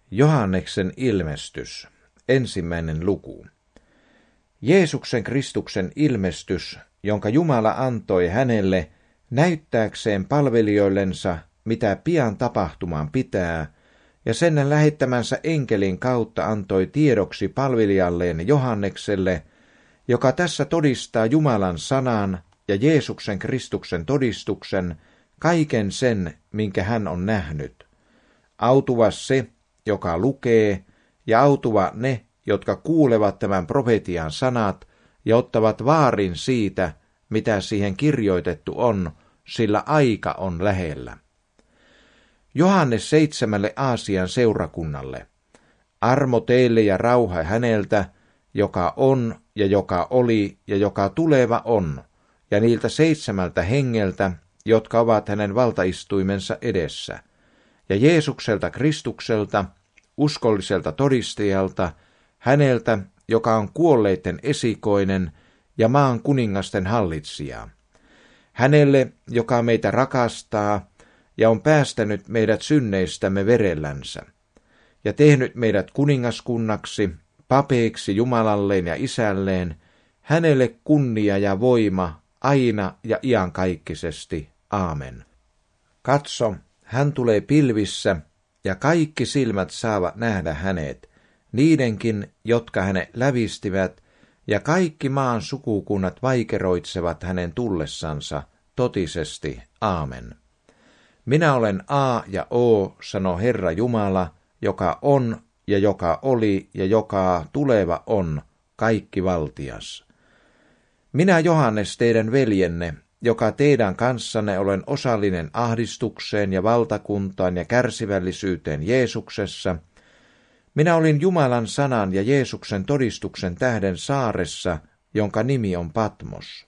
Johanneksen ilmestys, 1. luku. Jeesuksen Kristuksen ilmestys, jonka Jumala antoi hänelle näyttääkseen palvelijoillensa, mitä pian tapahtumaan pitää, ja sen lähettämänsä enkelin kautta antoi tiedoksi palvelijalleen Johannekselle, joka tässä todistaa Jumalan sanan ja Jeesuksen Kristuksen todistuksen, kaiken sen, minkä hän on nähnyt. Autuva se, joka lukee, ja autuva ne, jotka kuulevat tämän profetian sanat ja ottavat vaarin siitä, mitä siihen kirjoitettu on, sillä aika on lähellä. Johannes 7 Aasian seurakunnalle. Armo teille ja rauha häneltä, joka on ja joka oli ja joka tuleva on, ja niiltä 7 hengeltä, jotka ovat hänen valtaistuimensa edessä, ja Jeesukselta Kristukselta, uskolliselta todistajalta, häneltä, joka on kuolleiden esikoinen ja maan kuningasten hallitsija. Hänelle, joka meitä rakastaa ja on päästänyt meidät synneistämme verellänsä, ja tehnyt meidät kuningaskunnaksi, papeiksi Jumalalleen ja Isälleen, hänelle kunnia ja voima aina ja iankaikkisesti. Aamen. Katso, hän tulee pilvissä, ja kaikki silmät saavat nähdä hänet, niidenkin, jotka hänet lävistivät, ja kaikki maan sukukunnat vaikeroitsevat hänen tullessansa, totisesti. Aamen. Minä olen A ja O, sanoo Herra Jumala, joka on ja joka oli ja joka tuleva on, kaikki valtias. Minä Johannes teidän veljenne, joka teidän kanssanne olen osallinen ahdistukseen ja valtakuntaan ja kärsivällisyyteen Jeesuksessa, minä olin Jumalan sanan ja Jeesuksen todistuksen tähden saaressa, jonka nimi on Patmos.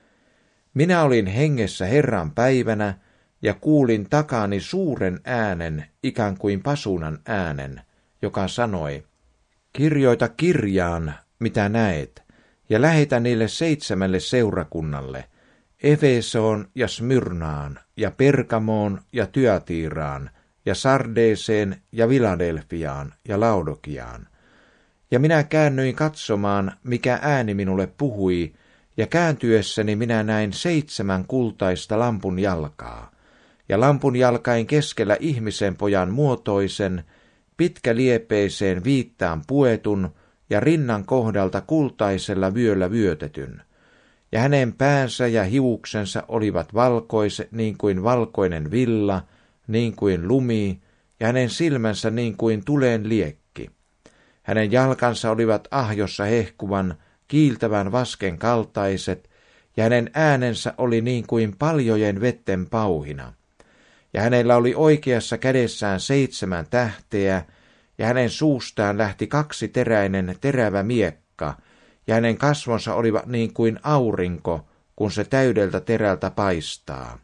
Minä olin hengessä Herran päivänä ja kuulin takani suuren äänen, ikään kuin pasunan äänen, joka sanoi, kirjoita kirjaan, mitä näet, ja lähetä niille 7 seurakunnalle, Efesoon ja Smyrnaan ja Pergamoon ja Tyatiiraan ja Sardeeseen ja Filadelfiaan ja Laodikiaan. Ja minä käännyin katsomaan, mikä ääni minulle puhui, ja kääntyessäni minä näin 7 kultaista lampun jalkaa, ja lampun jalkain keskellä ihmisen pojan muotoisen, pitkäliepeiseen viittaan puetun ja rinnan kohdalta kultaisella vyöllä vyötetyn. Ja hänen päänsä ja hiuksensa olivat valkoiset niin kuin valkoinen villa, niin kuin lumi, ja hänen silmänsä niin kuin tuleen liekki. Hänen jalkansa olivat ahjossa hehkuvan, kiiltävän vasken kaltaiset, ja hänen äänensä oli niin kuin paljojen vetten pauhina. Ja hänellä oli oikeassa kädessään 7 tähteä, ja hänen suustaan lähti 2-teräinen terävä miekka, ja hänen kasvonsa olivat niin kuin aurinko, kun se täydeltä terältä paistaa.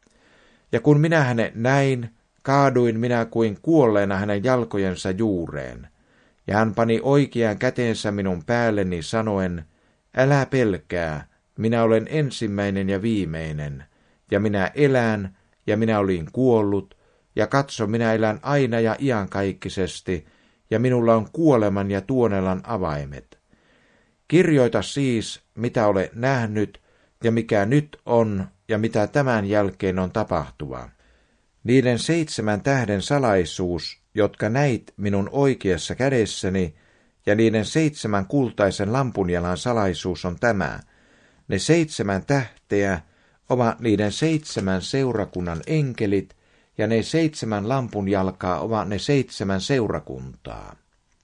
Ja kun minä hänet näin, kaaduin minä kuin kuolleena hänen jalkojensa juureen. Ja hän pani oikean käteensä minun päälleni sanoen, älä pelkää, minä olen ensimmäinen ja viimeinen, ja minä elän, ja minä olin kuollut, ja katso, minä elän aina ja iankaikkisesti, ja minulla on kuoleman ja tuonelan avaimet. Kirjoita siis, mitä olet nähnyt, ja mikä nyt on, ja mitä tämän jälkeen on tapahtuva. Niiden 7 tähden salaisuus, jotka näit minun oikeassa kädessäni, ja niiden 7 kultaisen lampunjalan salaisuus on tämä. Ne 7 tähteä ovat niiden 7 seurakunnan enkelit, ja ne 7 lampunjalkaa ovat ne 7 seurakuntaa.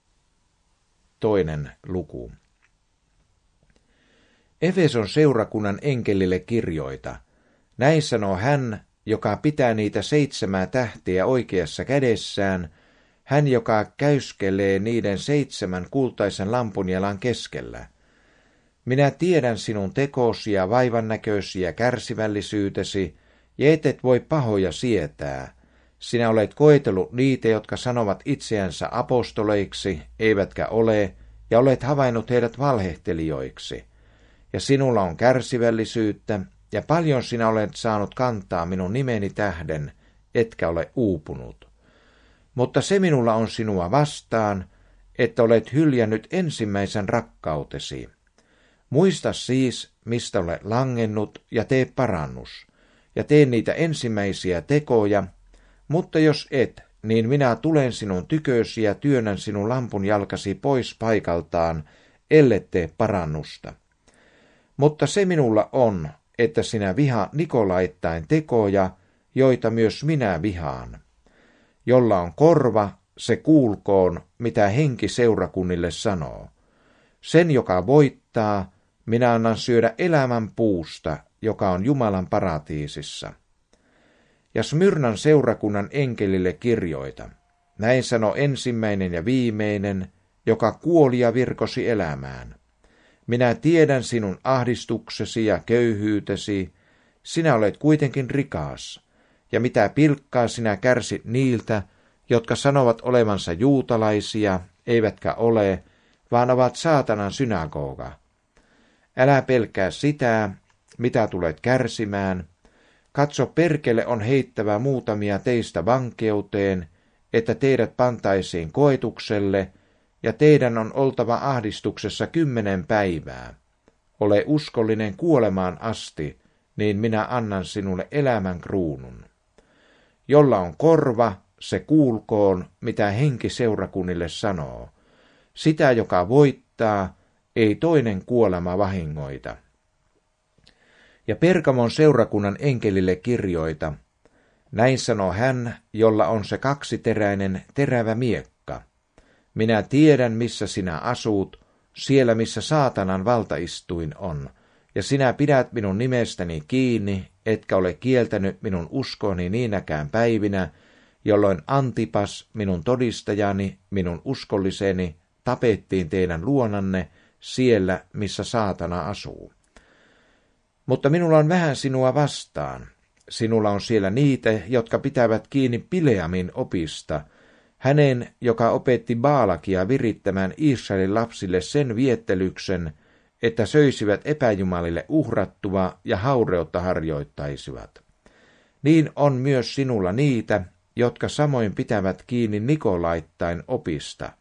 2. luku. Efeson seurakunnan enkelille kirjoita. Näin sanoo hän, joka pitää niitä 7 tähteä oikeassa kädessään, hän, joka käyskelee niiden 7 kultaisen lampunjalan keskellä. Minä tiedän sinun tekosi ja vaivannäköisiä kärsivällisyytesi, ja et voi pahoja sietää. Sinä olet koetellut niitä, jotka sanovat itseänsä apostoleiksi, eivätkä ole, ja olet havainnut heidät valhehtelijoiksi. Ja sinulla on kärsivällisyyttä, ja paljon sinä olet saanut kantaa minun nimeni tähden, etkä ole uupunut. Mutta se minulla on sinua vastaan, että olet hyljännyt ensimmäisen rakkautesi. Muista siis, mistä olet langennut, ja tee parannus, ja tee niitä ensimmäisiä tekoja, mutta jos et, niin minä tulen sinun tykösi ja työnnän sinun lampun jalkasi pois paikaltaan, ellet tee parannusta. Mutta se minulla on, että sinä vihaa Nikolaittain tekoja, joita myös minä vihaan. Jolla on korva, se kuulkoon, mitä henki seurakunnille sanoo. Sen, joka voittaa, minä annan syödä elämän puusta, joka on Jumalan paratiisissa. Ja Smyrnan seurakunnan enkelille kirjoita. Näin sanoi ensimmäinen ja viimeinen, joka kuoli ja virkosi elämään. Minä tiedän sinun ahdistuksesi ja köyhyytesi, sinä olet kuitenkin rikas, ja mitä pilkkaa sinä kärsit niiltä, jotka sanovat olevansa juutalaisia, eivätkä ole, vaan ovat saatanan synagoga. Älä pelkää sitä, mitä tulet kärsimään. Katso, perkele on heittävä muutamia teistä vankeuteen, että teidät pantaisiin koetukselle, ja teidän on oltava ahdistuksessa 10 päivää. Ole uskollinen kuolemaan asti, niin minä annan sinulle elämän kruunun. Jolla on korva, se kuulkoon, mitä henki seurakunnille sanoo. Sitä, joka voittaa, ei toinen kuolema vahingoita. Ja Pergamon seurakunnan enkelille kirjoita. Näin sanoo hän, jolla on se kaksiteräinen terävä miekka. Minä tiedän, missä sinä asut, siellä missä saatanan valtaistuin on, ja sinä pidät minun nimestäni kiinni, etkä ole kieltänyt minun uskoni niinäkään päivinä, jolloin Antipas, minun todistajani, minun uskolliseni, tapettiin teidän luonanne siellä, missä saatana asuu. Mutta minulla on vähän sinua vastaan. Sinulla on siellä niitä, jotka pitävät kiinni Bileamin opista, hänen, joka opetti Baalakia virittämään Israelin lapsille sen viettelyksen, että söisivät epäjumalille uhrattua ja haureutta harjoittaisivat. Niin on myös sinulla niitä, jotka samoin pitävät kiinni Nikolaittain opista.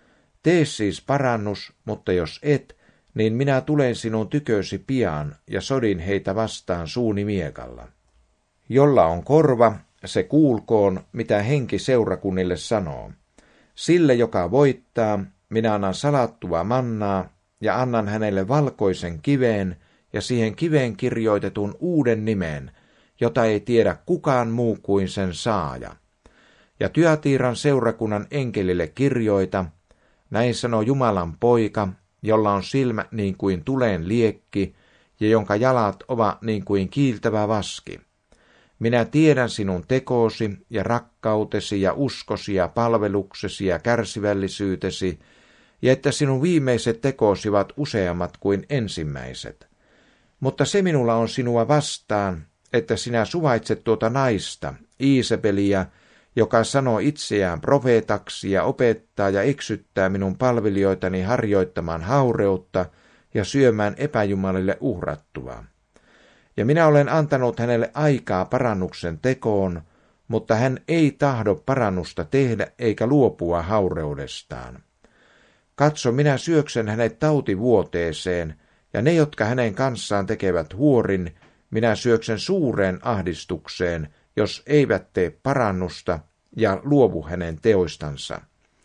Tee siis parannus, mutta jos et, niin minä tulen sinun tykösi pian ja sodin heitä vastaan suuni miekalla. Jolla on korva, se kuulkoon, mitä henki seurakunnille sanoo. Sille, joka voittaa, minä annan salattua mannaa ja annan hänelle valkoisen kiveen ja siihen kiveen kirjoitetun uuden nimen, jota ei tiedä kukaan muu kuin sen saaja. Ja Tyatiiran seurakunnan enkelille kirjoita, näin sanoo Jumalan poika, jolla on silmä niin kuin tuleen liekki ja jonka jalat ovat niin kuin kiiltävä vaski. Minä tiedän sinun tekoosi ja rakkautesi ja uskosi ja palveluksesi ja kärsivällisyytesi, ja että sinun viimeiset tekoosi ovat useammat kuin ensimmäiset. Mutta se minulla on sinua vastaan, että sinä suvaitset tuota naista, Iisabeliä, joka sanoo itseään profeetaksi ja opettaa ja eksyttää minun palvelijoitani harjoittamaan haureutta ja syömään epäjumalille uhrattuvaa. Ja minä olen antanut hänelle aikaa parannuksen tekoon, mutta hän ei tahdo parannusta tehdä eikä luopua haureudestaan. Katso, minä syöksen hänet tautivuoteeseen, ja ne, jotka hänen kanssaan tekevät huorin, minä syöksen suureen ahdistukseen, jos eivät tee parannusta ja luovu hänen teoistansa.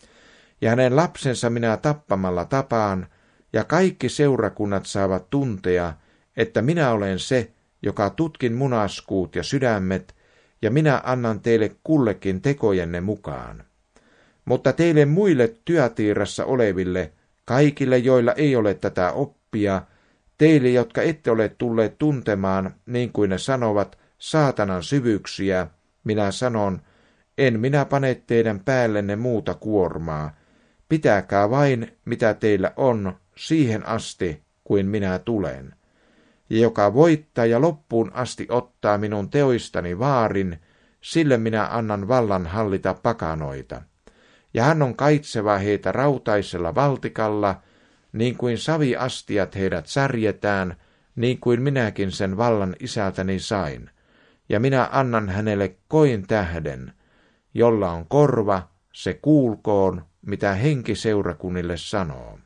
Ja hänen lapsensa minä tappamalla tapaan, ja kaikki seurakunnat saavat tuntea, että minä olen se, joka tutkin munaskuut ja sydämet, ja minä annan teille kullekin tekojenne mukaan. Mutta teille muille Tyatiirassa oleville, kaikille joilla ei ole tätä oppia, teille, jotka ette ole tulleet tuntemaan, niin kuin ne sanovat, saatanan syvyyksiä, minä sanon, en minä pane teidän päällenne muuta kuormaa. Pitäkää vain, mitä teillä on, siihen asti, kuin minä tulen. Ja joka voittaa ja loppuun asti ottaa minun teoistani vaarin, sille minä annan vallan hallita pakanoita. Ja hän on kaitseva heitä rautaisella valtikalla, niin kuin saviastiat heidät särjetään, niin kuin minäkin sen vallan isältäni sain. Ja minä annan hänelle koin tähden, jolla on korva, se kuulkoon, mitä henki seurakunnille sanoo.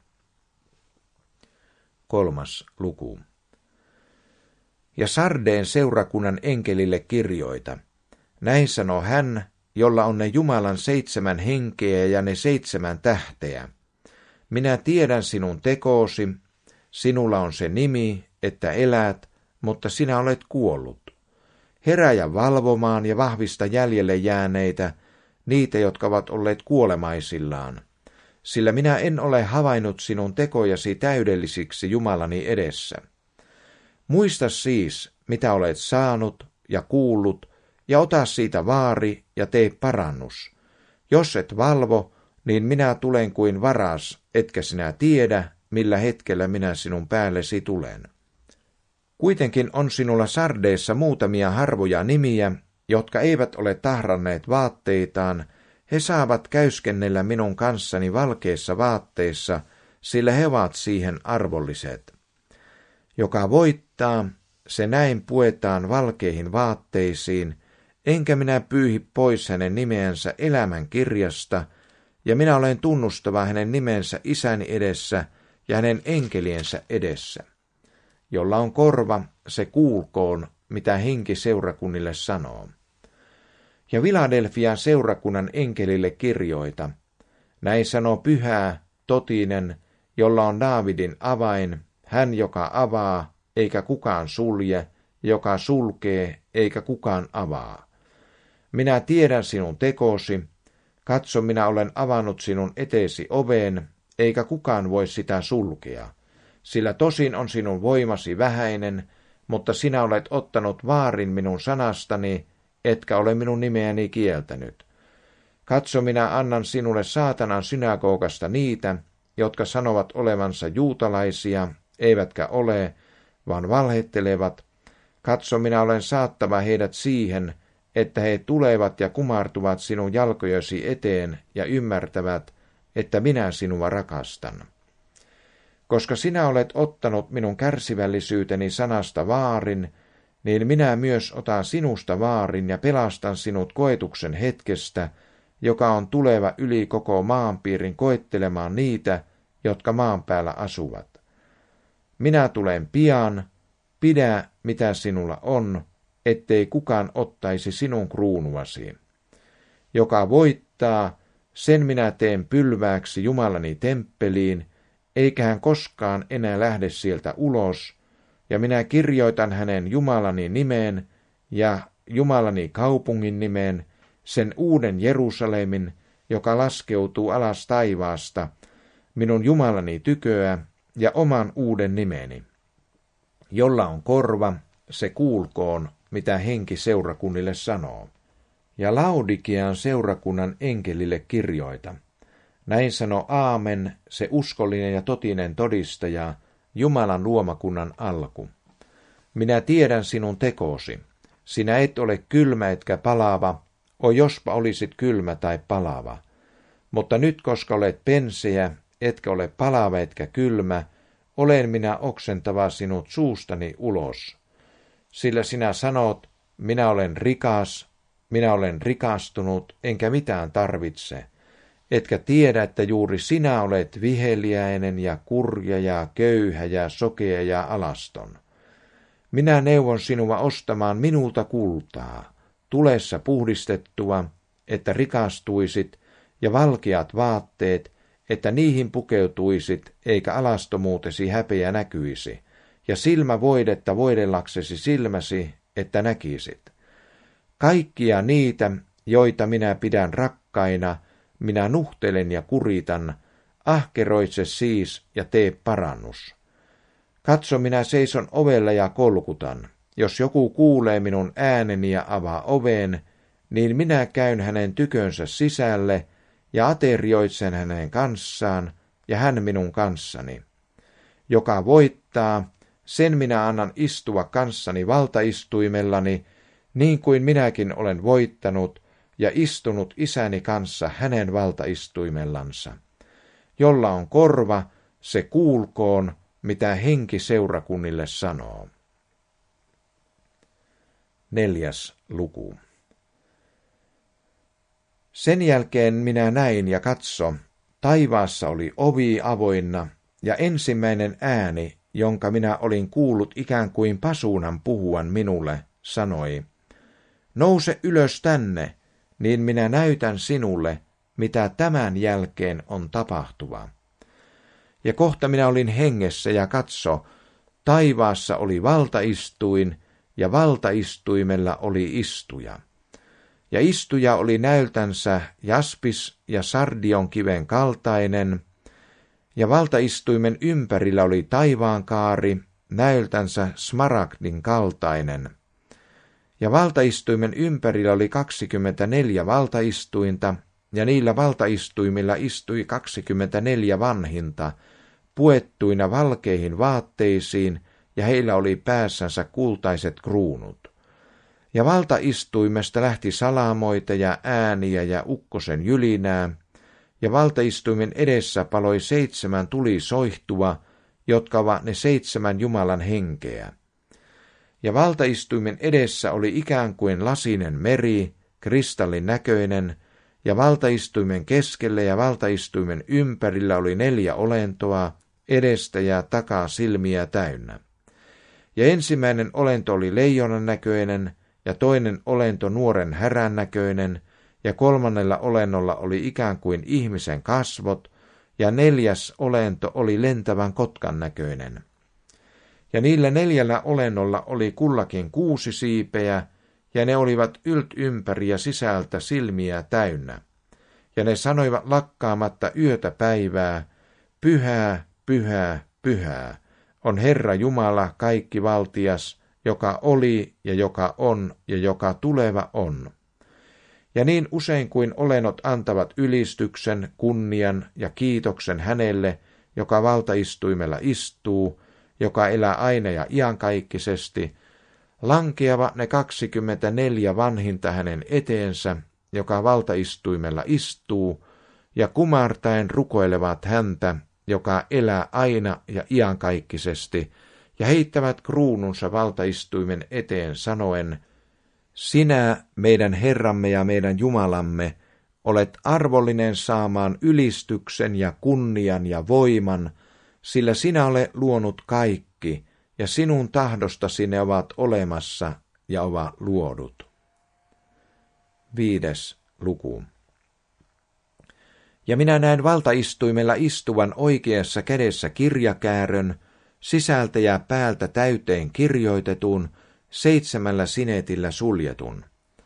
3. luku. Ja Sardeen seurakunnan enkelille kirjoita. Näin sanoo hän, jolla on ne Jumalan 7 henkeä ja ne 7 tähteä. Minä tiedän sinun tekoosi, sinulla on se nimi, että elät, mutta sinä olet kuollut. Herää ja valvomaan ja vahvista jäljelle jääneitä, niitä, jotka ovat olleet kuolemaisillaan. Sillä minä en ole havainnut sinun tekojasi täydellisiksi Jumalani edessä. Muista siis, mitä olet saanut ja kuullut, ja ota siitä vaari ja tee parannus. Jos et valvo, niin minä tulen kuin varas, etkä sinä tiedä, millä hetkellä minä sinun päällesi tulen. Kuitenkin on sinulla Sardeessa muutamia harvoja nimiä, jotka eivät ole tahranneet vaatteitaan. He saavat käyskennellä minun kanssani valkeissa vaatteissa, sillä he ovat siihen arvolliset. Joka voittaa, se näin puetaan valkeihin vaatteisiin, enkä minä pyyhi pois hänen nimeensä elämän kirjasta, ja minä olen tunnustava hänen nimensä Isäni edessä ja hänen enkeliensä edessä. Jolla on korva, se kuulkoon, mitä henki seurakunnille sanoo. Ja Filadelfian seurakunnan enkelille kirjoita. Näin sanoo pyhä, totinen, jolla on Daavidin avain, hän joka avaa, eikä kukaan sulje, joka sulkee, eikä kukaan avaa. Minä tiedän sinun tekosi, katso minä olen avannut sinun eteesi oveen, eikä kukaan voi sitä sulkea. Sillä tosin on sinun voimasi vähäinen, mutta sinä olet ottanut vaarin minun sanastani, etkä ole minun nimeäni kieltänyt. Katso minä annan sinulle saatanan synagogasta niitä, jotka sanovat olevansa juutalaisia, eivätkä ole, vaan valhettelevat. Katso minä olen saattava heidät siihen, että he tulevat ja kumartuvat sinun jalkojesi eteen ja ymmärtävät, että minä sinua rakastan. Koska sinä olet ottanut minun kärsivällisyyteni sanasta vaarin, niin minä myös otan sinusta vaarin ja pelastan sinut koetuksen hetkestä, joka on tuleva yli koko maanpiirin koettelemaan niitä, jotka maan päällä asuvat. Minä tulen pian, pidä mitä sinulla on, ettei kukaan ottaisi sinun kruunuasi. Joka voittaa, sen minä teen pylvääksi Jumalani temppeliin, eikä hän koskaan enää lähde sieltä ulos, ja minä kirjoitan hänen Jumalani nimeen ja Jumalani kaupungin nimeen, sen uuden Jerusalemin, joka laskeutuu alas taivaasta, minun Jumalani tyköä ja oman uuden nimeni. Jolla on korva, se kuulkoon, mitä henki seurakunnille sanoo. Ja Laodikian seurakunnan enkelille kirjoita. Näin sanoo Aamen, se uskollinen ja totinen todistaja, Jumalan luomakunnan alku. Minä tiedän sinun tekoosi. Sinä et ole kylmä etkä palava, jospa olisit kylmä tai palava. Mutta nyt, koska olet penseä, etkä ole palava etkä kylmä, olen minä oksentava sinut suustani ulos. Sillä sinä sanot, minä olen rikas, minä olen rikastunut, enkä mitään tarvitse. Etkä tiedä, että juuri sinä olet viheliäinen ja kurja ja köyhä ja sokea ja alaston. Minä neuvon sinua ostamaan minulta kultaa, tulessa puhdistettua, että rikastuisit, ja valkeat vaatteet, että niihin pukeutuisit, eikä alastomuutesi häpeä näkyisi, ja silmävoidetta voidellaksesi silmäsi, että näkisit. Kaikkia niitä, joita minä pidän rakkaina, minä nuhtelen ja kuritan, ahkeroitse siis ja tee parannus. Katso, minä seison ovella ja kolkutan. Jos joku kuulee minun ääneni ja avaa oveen, niin minä käyn hänen tykönsä sisälle ja aterioitsen hänen kanssaan ja hän minun kanssani. Joka voittaa, sen minä annan istua kanssani valtaistuimellani, niin kuin minäkin olen voittanut ja istunut isäni kanssa hänen valtaistuimellansa. Jolla on korva, se kuulkoon, mitä henki seurakunnille sanoo. 4. luku. Sen jälkeen minä näin ja katso, taivaassa oli ovi avoinna, ja ensimmäinen ääni, jonka minä olin kuullut ikään kuin pasuunan puhuvan minulle, sanoi, nouse ylös tänne, niin minä näytän sinulle, mitä tämän jälkeen on tapahtuva. Ja kohta minä olin hengessä ja katso, taivaassa oli valtaistuin, ja valtaistuimella oli istuja. Ja istuja oli näöltänsä jaspis ja sardion kiven kaltainen, ja valtaistuimen ympärillä oli taivaankaari, näöltänsä smaragdin kaltainen. Ja valtaistuimen ympärillä oli 24 valtaistuinta, ja niillä valtaistuimilla istui 24 vanhinta, puettuina valkeihin vaatteisiin, ja heillä oli päässänsä kultaiset kruunut. Ja valtaistuimesta lähti salamoita ja ääniä ja ukkosen jylinää, ja valtaistuimen edessä paloi 7 tulisoihtua, jotka ovat ne 7 Jumalan henkeä. Ja valtaistuimen edessä oli ikään kuin lasinen meri, kristallin näköinen, ja valtaistuimen keskellä ja valtaistuimen ympärillä oli 4 olentoa, edestä ja takaa silmiä täynnä. Ja ensimmäinen olento oli leijonan näköinen, ja toinen olento nuoren härän näköinen, ja kolmannella olennolla oli ikään kuin ihmisen kasvot, ja 4. olento oli lentävän kotkan näköinen. Ja niillä 4 olennolla oli kullakin 6 siipeä, ja ne olivat ympäri ja sisältä silmiä täynnä. Ja ne sanoivat lakkaamatta yötä päivää, pyhää, pyhää, pyhää, on Herra Jumala kaikkivaltias, joka oli ja joka on ja joka tuleva on. Ja niin usein kuin olennot antavat ylistyksen, kunnian ja kiitoksen hänelle, joka valtaistuimella istuu, joka elää aina ja iankaikkisesti, lankeava ne 24 vanhinta hänen eteensä, joka valtaistuimella istuu, ja kumartaen rukoilevat häntä, joka elää aina ja iankaikkisesti, ja heittävät kruununsa valtaistuimen eteen sanoen, sinä, meidän Herramme ja meidän Jumalamme, olet arvollinen saamaan ylistyksen ja kunnian ja voiman, sillä sinä olet luonut kaikki, ja sinun tahdostasi ne ovat olemassa ja ovat luodut. 5. luku. Ja minä näen valtaistuimella istuvan oikeassa kädessä kirjakäärön, sisältä ja päältä täyteen kirjoitetun, 7 sinetillä suljetun.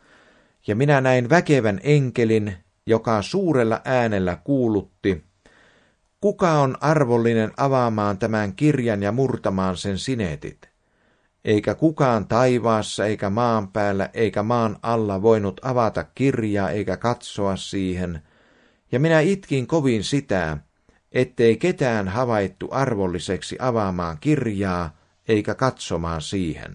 Ja minä näin väkevän enkelin, joka suurella äänellä kuulutti, kuka on arvollinen avaamaan tämän kirjan ja murtamaan sen sinetit? Eikä kukaan taivaassa eikä maan päällä eikä maan alla voinut avata kirjaa eikä katsoa siihen, ja minä itkin kovin sitä, ettei ketään havaittu arvolliseksi avaamaan kirjaa eikä katsomaan siihen.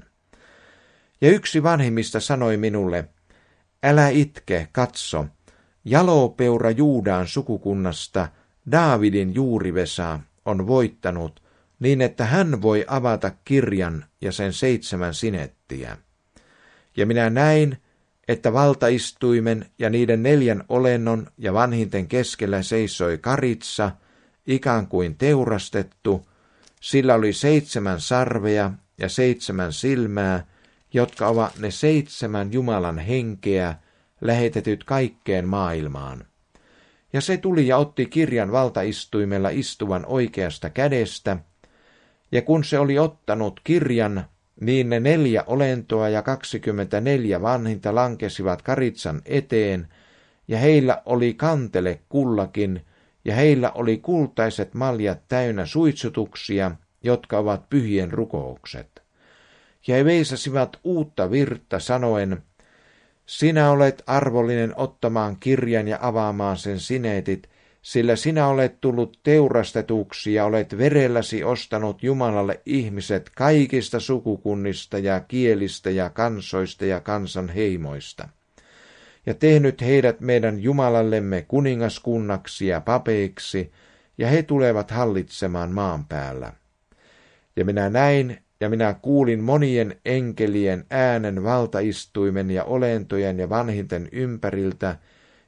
Ja yksi vanhimmista sanoi minulle, älä itke, katso, jalopeura Juudan sukukunnasta, Daavidin juurivesa, on voittanut, niin että hän voi avata kirjan ja sen 7 sinettiä. Ja minä näin, että valtaistuimen ja niiden 4 olennon ja vanhinten keskellä seisoi karitsa, ikään kuin teurastettu, sillä oli 7 sarvea ja 7 silmää, jotka ovat ne 7 Jumalan henkeä, lähetetyt kaikkeen maailmaan. Ja se tuli ja otti kirjan valtaistuimella istuvan oikeasta kädestä, ja kun se oli ottanut kirjan, niin ne 4 olentoa ja 24 vanhinta lankesivat karitsan eteen, ja heillä oli kantele kullakin, ja heillä oli kultaiset maljat täynnä suitsutuksia, jotka ovat pyhien rukoukset. Ja he veisasivat uutta virttä sanoen, sinä olet arvollinen ottamaan kirjan ja avaamaan sen sinetit, sillä sinä olet tullut teurastetuksi ja olet verelläsi ostanut Jumalalle ihmiset kaikista sukukunnista ja kielistä ja kansoista ja kansan heimoista, ja tehnyt heidät meidän Jumalallemme kuningaskunnaksi ja papeiksi, ja he tulevat hallitsemaan maan päällä. Ja minä näin, ja minä kuulin monien enkelien äänen valtaistuimen ja olentojen ja vanhinten ympäriltä,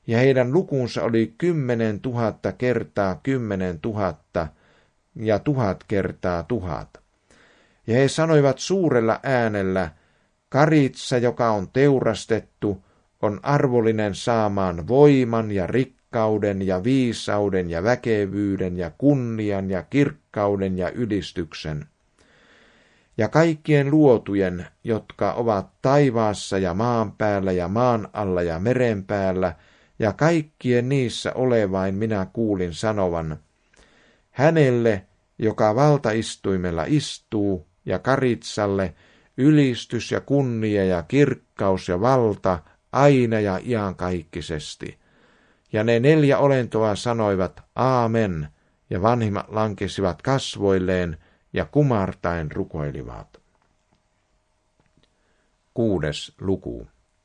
ja heidän lukunsa oli 10 000 kertaa 10 000 ja 1000 kertaa 1000. Ja he sanoivat suurella äänellä, karitsa, joka on teurastettu, on arvollinen saamaan voiman ja rikkauden ja viisauden ja väkevyyden ja kunnian ja kirkkauden ja ylistyksen. Ja kaikkien luotujen, jotka ovat taivaassa ja maan päällä ja maan alla ja meren päällä, ja kaikkien niissä olevain minä kuulin sanovan, hänelle, joka valtaistuimella istuu, ja karitsalle, ylistys ja kunnia ja kirkkaus ja valta, aina ja iankaikkisesti. Ja ne 4 olentoa sanoivat, aamen, ja vanhimmat lankesivat kasvoilleen, ja kumartaen rukoilivat. 6. luku.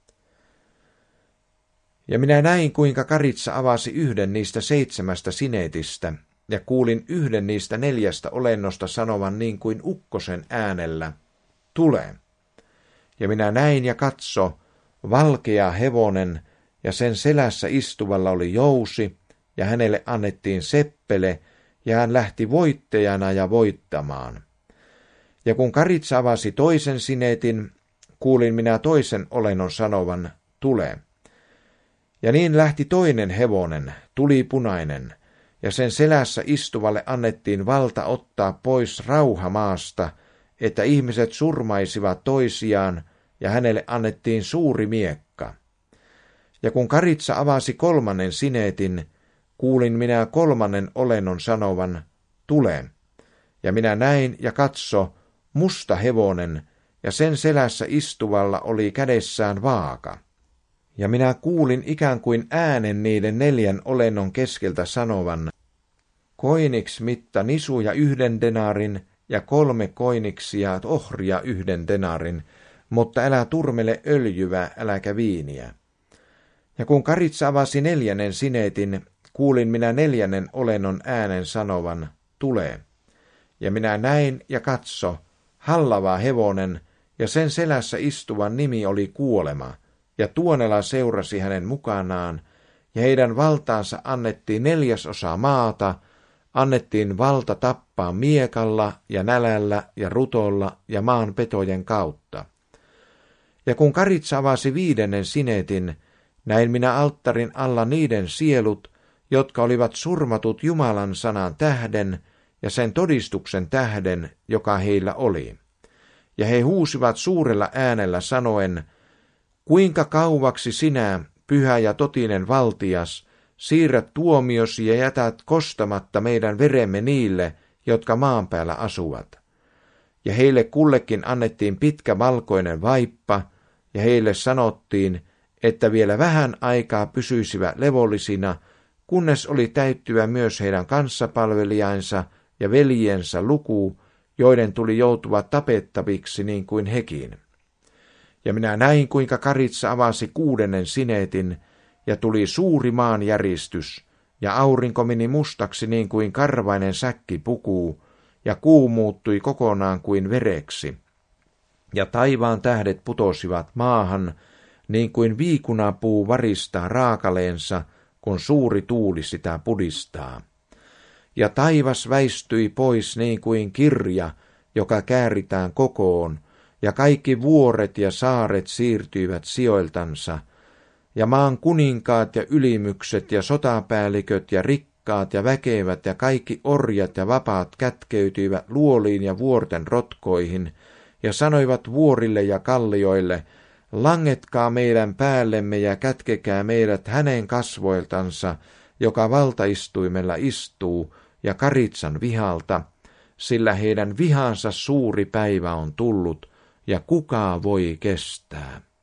Ja minä näin, kuinka karitsa avasi yhden niistä 7 sineetistä, ja kuulin yhden niistä 4 olennosta sanovan niin kuin ukkosen äänellä, tule. Ja minä näin ja katso, valkea hevonen, ja sen selässä istuvalla oli jousi, ja hänelle annettiin seppele, ja hän lähti voittajana ja voittamaan. Ja kun karitsa avasi toisen sineetin, kuulin minä toisen olennon sanovan, tule. Ja niin lähti toinen hevonen, tulipunainen, ja sen selässä istuvalle annettiin valta ottaa pois rauha maasta, että ihmiset surmaisivat toisiaan, ja hänelle annettiin suuri miekka. Ja kun karitsa avasi 3. sineetin, kuulin minä 3. olennon sanovan, tule. Ja minä näin ja katso, musta hevonen, ja sen selässä istuvalla oli kädessään vaaka. Ja minä kuulin ikään kuin äänen niiden 4 olennon keskeltä sanovan, koiniks mitta nisuja 1 denaarin ja 3 koiniksia ohria 1 denaarin, mutta älä turmele öljyä, äläkä viiniä. Ja kun karitsa avasi 4. sineetin, kuulin minä 4. olennon äänen sanovan, tule. Ja minä näin ja katso, hallava hevonen, ja sen selässä istuvan nimi oli kuolema, ja tuonela seurasi hänen mukanaan, ja heidän valtaansa annettiin 4/4 maata, annettiin valta tappaa miekalla ja nälällä ja rutolla ja maan petojen kautta. Ja kun karitsa avasi 5. sineetin, näin minä alttarin alla niiden sielut, jotka olivat surmatut Jumalan sanan tähden ja sen todistuksen tähden, joka heillä oli. Ja he huusivat suurella äänellä sanoen, kuinka kauaksi sinä, pyhä ja totinen valtias, siirrät tuomiosi ja jätät kostamatta meidän veremme niille, jotka maan päällä asuvat. Ja heille kullekin annettiin pitkä valkoinen vaippa, ja heille sanottiin, että vielä vähän aikaa pysyisivät levollisina, kunnes oli täyttyä myös heidän kanssapalvelijainsa ja veljiensä luku, joiden tuli joutua tapettaviksi niin kuin hekin. Ja minä näin, kuinka karitsa avasi 6. sineetin, ja tuli suuri maanjäristys, ja aurinko meni mustaksi niin kuin karvainen säkki pukuu, ja kuu muuttui kokonaan kuin vereksi. Ja taivaan tähdet putosivat maahan, niin kuin viikunapuu varistaa raakaleensa, kun suuri tuuli sitä pudistaa. Ja taivas väistyi pois niin kuin kirja, joka kääritään kokoon, ja kaikki vuoret ja saaret siirtyivät sijoiltansa, ja maan kuninkaat ja ylimykset ja sotapäälliköt ja rikkaat ja väkevät ja kaikki orjat ja vapaat kätkeytyivät luoliin ja vuorten rotkoihin, ja sanoivat vuorille ja kallioille, langetkaa meidän päällemme ja kätkekää meidät hänen kasvoiltansa, joka valtaistuimella istuu, ja karitsan vihalta, sillä heidän vihansa suuri päivä on tullut, ja kuka voi kestää.